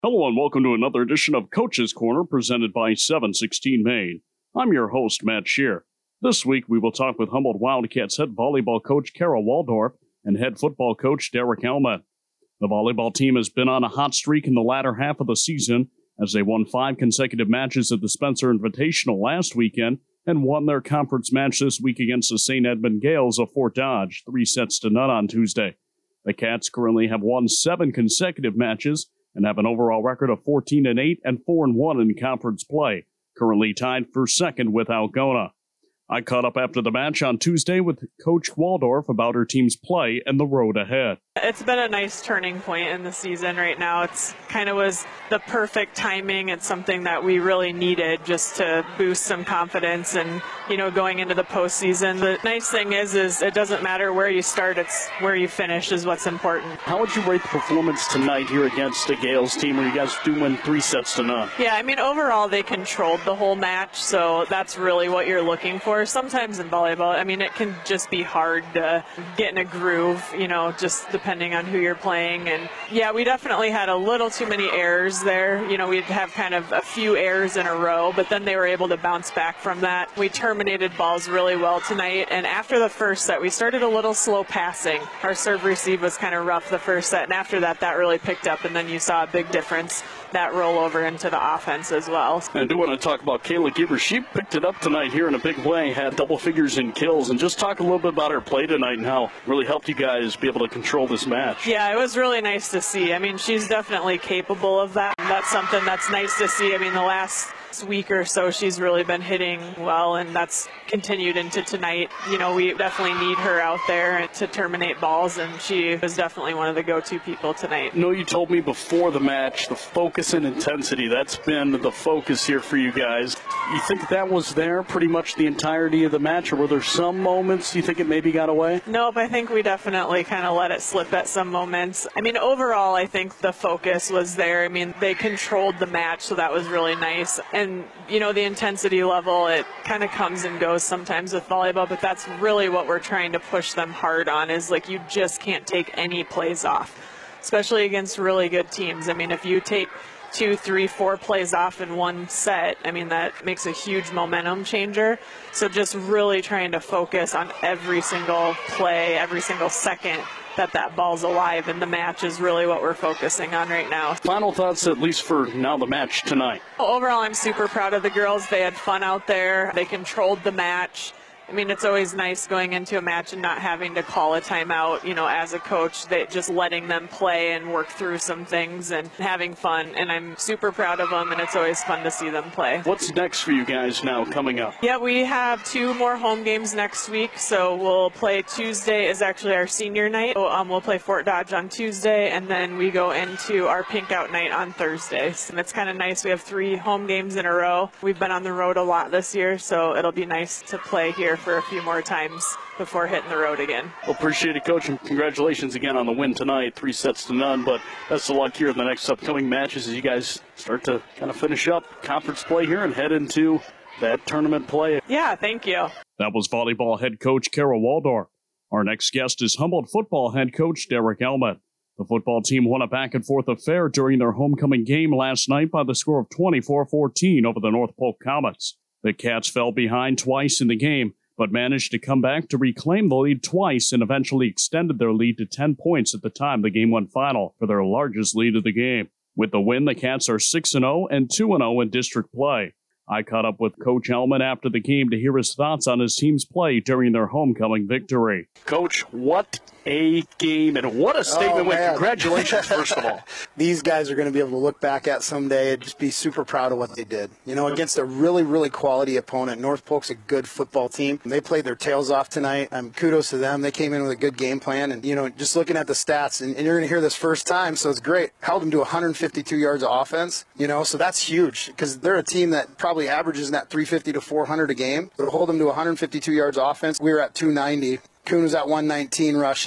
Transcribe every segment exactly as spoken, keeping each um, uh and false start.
Hello and welcome to another edition of Coach's Corner presented by seven sixteen Maine. I'm your host, Matt Shear. This week we will talk with Humboldt Wildcats head volleyball coach Kara Waldorf and head football coach Derek Elmet. The volleyball team has been on a hot streak in the latter half of the season as they won five consecutive matches at the Spencer Invitational last weekend and won their conference match this week against the Saint Edmund Gales of Fort Dodge, three sets to none on Tuesday. The Cats currently have won seven consecutive matches and have an overall record of fourteen and eight and four and one in conference play, currently tied for second with Algona. I caught up after the match on Tuesday with Coach Waldorf about her team's play and the road ahead. It's been a nice turning point in the season right now. It's kind of was the perfect timing. It's something that we really needed just to boost some confidence and, you know, going into the postseason. The nice thing is, is it doesn't matter where you start, it's where you finish is what's important. How would you rate the performance tonight here against the Gales team where you guys do win three sets to none? Yeah, I mean, overall they controlled the whole match, so that's really what you're looking for. Sometimes in volleyball, I mean, it can just be hard to get in a groove, you know, just depending on who you're playing. And yeah, we definitely had a little too many errors there. You know, we'd have kind of a few errors in a row, but then they were able to bounce back from that. We terminated balls really well tonight. And after the first set, we started a little slow passing. Our serve receive was kind of rough the first set. And after that, that really picked up. And then you saw a big difference that roll over into the offense as well. I do want to talk about Kayla Gieber. She picked it up tonight here in a big way, had double figures in kills, and just talk a little bit about her play tonight and how it really helped you guys be able to control this match. Yeah, it was really nice to see. I mean, she's definitely capable of that. That's something that's nice to see. I mean, the last week or so she's really been hitting well, and that's continued into tonight. You know, we definitely need her out there to terminate balls, and she was definitely one of the go-to people tonight. I know you told me before the match the focus and intensity, that's been the focus here for you guys. You think that was there pretty much the entirety of the match, or were there some moments you think it maybe got away? Nope, I think we definitely kind of let it slip at some moments. I mean, overall, I think the focus was there. I mean, they controlled the match, so that was really nice. And, you know, the intensity level, it kind of comes and goes sometimes with volleyball, but that's really what we're trying to push them hard on is, like, you just can't take any plays off, especially against really good teams. I mean, if you take two, three, four plays off in one set, I mean, that makes a huge momentum changer. So just really trying to focus on every single play, every single second that that ball's alive, and the match is really what we're focusing on right now. Final thoughts, at least for now, the match tonight. Overall, I'm super proud of the girls. They had fun out there. They controlled the match. I mean, it's always nice going into a match and not having to call a timeout, you know, as a coach, they just letting them play and work through some things and having fun. And I'm super proud of them, and it's always fun to see them play. What's next for you guys now coming up? Yeah, we have two more home games next week. So we'll play Tuesday is actually our senior night. So, um, we'll play Fort Dodge on Tuesday, and then we go into our pink out night on Thursdays. And it's kind of nice. We have three home games in a row. We've been on the road a lot this year, so it'll be nice to play here for a few more times before hitting the road again. Well, appreciate it, Coach, and congratulations again on the win tonight, three sets to none. But best of luck here in the next upcoming matches as you guys start to kind of finish up conference play here and head into that tournament play. Yeah, thank you. That was volleyball head coach Kara Waldorf. Our next guest is Humboldt football head coach Derek Elmet. The football team won a back-and-forth affair during their homecoming game last night by the score of twenty-four fourteen over the North Polk Comets. The Cats fell behind twice in the game, but managed to come back to reclaim the lead twice and eventually extended their lead to ten points at the time the game went final for their largest lead of the game. With the win, the Cats are six and oh and two and oh in district play. I caught up with Coach Elmet after the game to hear his thoughts on his team's play during their homecoming victory. Coach, what a game, and what a statement. Oh, with congratulations, first of all. These guys are going to be able to look back at someday and just be super proud of what they did. You know, against a really, really quality opponent. North Polk's a good football team. They played their tails off tonight. Um, kudos to them. They came in with a good game plan. And, you know, just looking at the stats, and, and you're going to hear this first time, so it's great. Held them to one hundred fifty-two yards of offense, you know, so that's huge because they're a team that probably averages in that three fifty to four hundred a game. So to hold them to one hundred fifty-two yards of offense, we were at two ninety. Kuhn was at one nineteen rushing.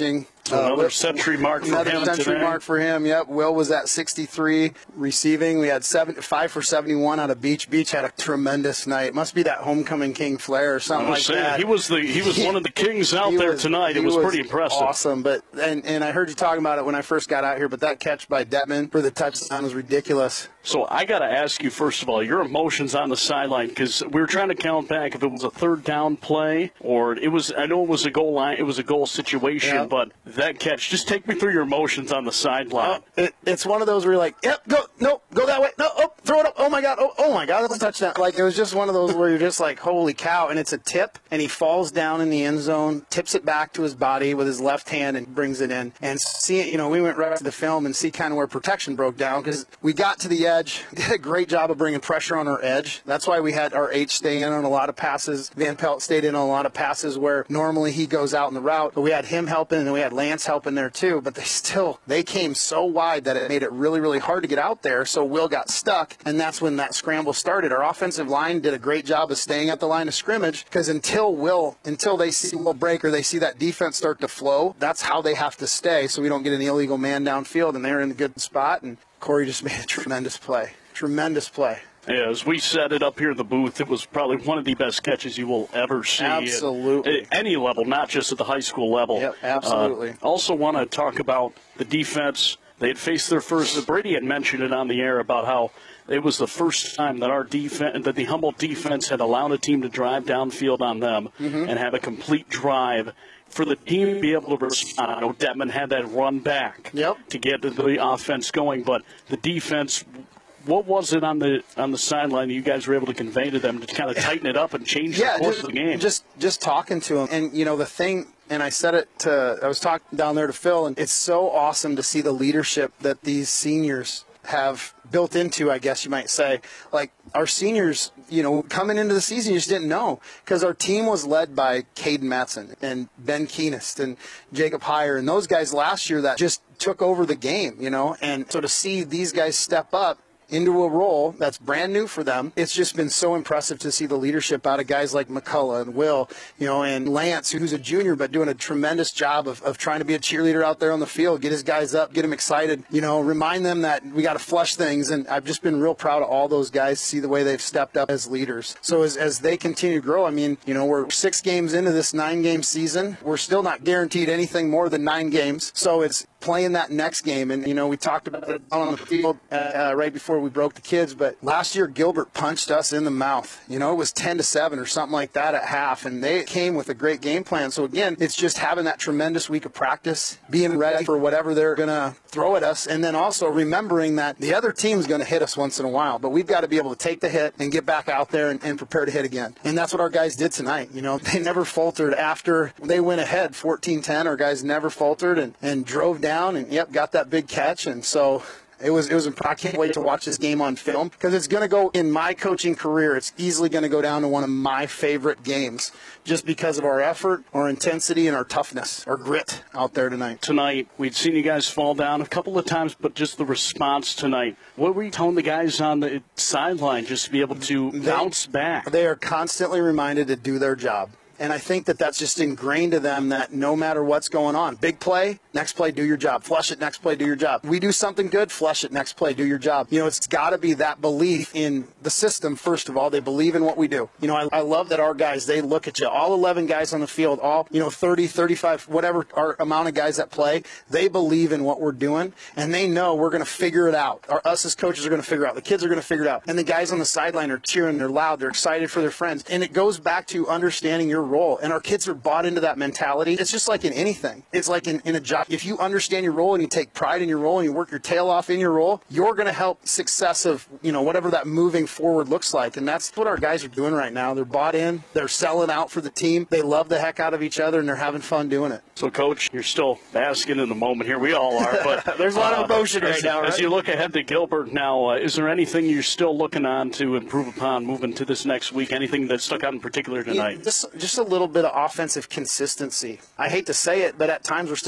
So Uh, another Will- century mark for Another him century today. mark for him. Yep. Will was at sixty-three receiving. We had seven, five for seventy-one out of Beach. Beach had a tremendous night. Must be that homecoming king flair or I something was like saying, that. he was the he was one of the kings out He there was- tonight. It he was, pretty impressive. Awesome. But and and I heard you talking about it when I first got out here. But that catch by Detman for the touchdown was ridiculous. So I got to ask you, first of all, your emotions on the sideline, because we were trying to count back if it was a third down play or it was. I know it was a goal line, it was a goal situation, Yeah. but that catch. Just take me through your emotions on the sideline. Uh, it, it's one of those where you're like, yep, go, no, go that way, no, oh, throw it up, oh my God, oh, oh my God, that's a touchdown. Like, it was just one of those where you're just like, holy cow, and it's a tip, and he falls down in the end zone, tips it back to his body with his left hand and brings it in. And see it, you know, we went right to the film and see kind of where protection broke down, because we got to the edge, did a great job of bringing pressure on our edge. That's why we had our H stay in on a lot of passes. Van Pelt stayed in on a lot of passes where normally he goes out in the route, but we had him helping, and then we had Lance helping there too, but they still, they came so wide that it made it really, really hard to get out there, so Will got stuck, and that's when that scramble started. Our offensive line did a great job of staying at the line of scrimmage, because until Will, until they see Will break or they see that defense start to flow, that's how they have to stay, so we don't get an illegal man downfield, and they're in a good spot, and Corey just made a tremendous play. Tremendous play. Yeah, as we set it up here in the booth, it was probably one of the best catches you will ever see. Absolutely. At any level, not just at the high school level. Yep, absolutely. Uh, also want to talk about the defense. They had faced their first. Brady had mentioned it on the air about how it was the first time that our defense, that the Humboldt defense had allowed a team to drive downfield on them Mm-hmm. and have a complete drive. For the team to be able to respond, I know Detman had that run back Yep. to get the offense going, but the defense. What was it on the on the sideline that you guys were able to convey to them to kind of tighten it up and change Yeah, the course just, of the game? just just talking to him, and you know the thing, and I said it to, I was talking down there to Phil, and it's so awesome to see the leadership that these seniors have built into, I guess you might say. Like our seniors, you know, coming into the season, you just didn't know, because our team was led by Caden Matson and Ben Keenest and Jacob Heyer and those guys last year that just took over the game, you know, and so to see these guys step up into a role that's brand new for them, it's just been so impressive to see the leadership out of guys like McCullough and Will, you know, and Lance, who's a junior but doing a tremendous job of, of trying to be a cheerleader out there on the field, get his guys up, get them excited, you know, remind them that we got to flush things. And I've just been real proud of all those guys, see the way they've stepped up as leaders. So as, as they continue to grow, I mean, you know, we're six games into this nine-game season. We're still not guaranteed anything more than nine games. So it's playing that next game. And, you know, we talked about it on the field uh, uh, right before we broke the kids, but last year Gilbert punched us in the mouth. You know, it was ten to seven or something like that at half, and they came with a great game plan. So again, it's just having that tremendous week of practice, being ready for whatever they're going to throw at us, and then also remembering that the other team's going to hit us once in a while, but we've got to be able to take the hit and get back out there and, and prepare to hit again. And that's what our guys did tonight. You know, they never faltered after they went ahead fourteen ten. Our guys never faltered and, and drove down and, yep, got that big catch. And so It was, it was, I can't wait to watch this game on film, because it's going to go, in my coaching career, it's easily going to go down to one of my favorite games, just because of our effort, our intensity, and our toughness, our grit out there tonight. Tonight, we'd seen you guys fall down a couple of times, but just the response tonight. What were you telling the guys on the sideline just to be able to They, bounce back? They are constantly reminded to do their job. And I think that that's just ingrained to them, that no matter what's going on, big play, next play, do your job. Flush it, next play, do your job. We do something good, flush it, next play, do your job. You know, it's got to be that belief in the system, first of all. They believe in what we do. You know, I, I love that our guys, they look at you, all eleven guys on the field, all, you know, thirty, thirty-five, whatever our amount of guys that play, they believe in what we're doing, and they know we're going to figure it out. Our, us as coaches are going to figure it out. The kids are going to figure it out. And the guys on the sideline are cheering, they're loud, they're excited for their friends. And it goes back to understanding your role. And our kids are bought into that mentality. It's just like in anything. It's like in, in a job. If you understand your role and you take pride in your role and you work your tail off in your role, you're going to help success of, you know, whatever that moving forward looks like. And that's what our guys are doing right now. They're bought in. They're selling out for the team. They love the heck out of each other, and they're having fun doing it. So, Coach, you're still basking in the moment here. We all are. But There's a lot uh, of emotion right as, now, right? As you look ahead to Gilbert now, uh, is there anything you're still looking on to improve upon moving to this next week? Anything that stuck out in particular tonight? Yeah, just, just a little bit of offensive consistency. I hate to say it, but at times we're still kind of trying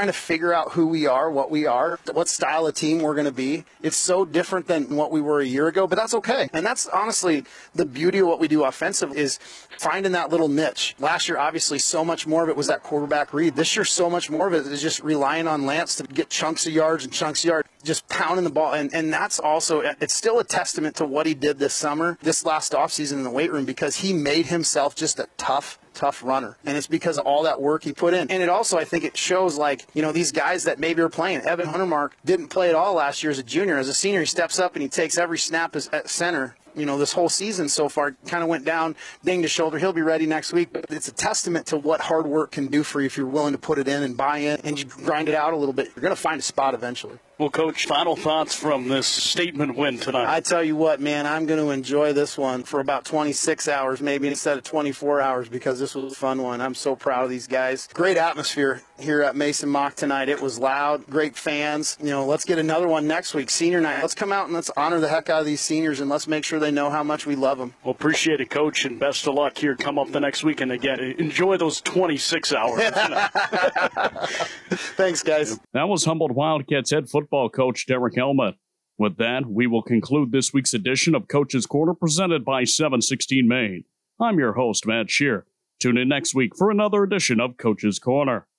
trying to figure out who we are, what we are, what style of team we're going to be. It's so different than what we were a year ago, but that's okay. And that's honestly the beauty of what we do offensively, is finding that little niche. Last year, obviously, so much more of it was that quarterback read. This year, so much more of it is just relying on Lance to get chunks of yards and chunks of yards, just pounding the ball. And, and that's also, it's still a testament to what he did this summer, this last offseason in the weight room, because he made himself just a tough, tough runner. And it's because of all that work he put in. And it also, I think it shows, like, you know, these guys that maybe are playing. Evan Huntermark didn't play at all last year as a junior. As a senior, he steps up and he takes every snap as, at center. You know, this whole season so far kind of went down, dinged his shoulder. He'll be ready next week. But it's a testament to what hard work can do for you if you're willing to put it in and buy in and you grind it out a little bit. You're going to find a spot eventually. Well, Coach, final thoughts from this statement win tonight. I tell you what, man, I'm going to enjoy this one for about twenty-six hours, maybe instead of twenty-four hours, because this was a fun one. I'm so proud of these guys. Great atmosphere here at Mason Mock tonight. It was loud, great fans. You know, let's get another one next week, senior night. Let's come out and let's honor the heck out of these seniors, and let's make sure they know how much we love them. Well, appreciate it, Coach, and best of luck here. Come up the next week, and again, enjoy those twenty-six hours. Thanks, guys. That was Humboldt Wildcats head football coach Derek Elma. With that, we will conclude this week's edition of Coach's Corner, presented by seven sixteen Maine. I'm your host, Matt Shear. Tune in next week for another edition of Coach's Corner.